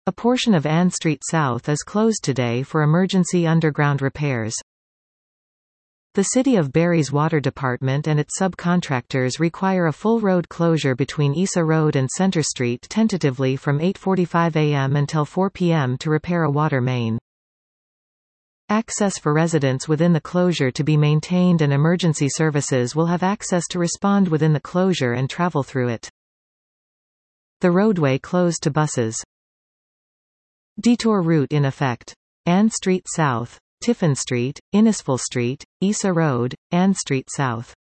A portion of Ann Street South is closed today for emergency underground repairs. The City of Barrie's Water Department and its subcontractors require a full road closure between Isa Road and Centre Street tentatively from 8:45 a.m. until 4 p.m. to repair a water main. Access for residents within the closure to be maintained, and emergency services will have access to respond within the closure and travel through it. The roadway closed to buses. Detour route in effect. Ann Street South, Tiffin Street, Innisfil Street, Isa Road, Ann Street South.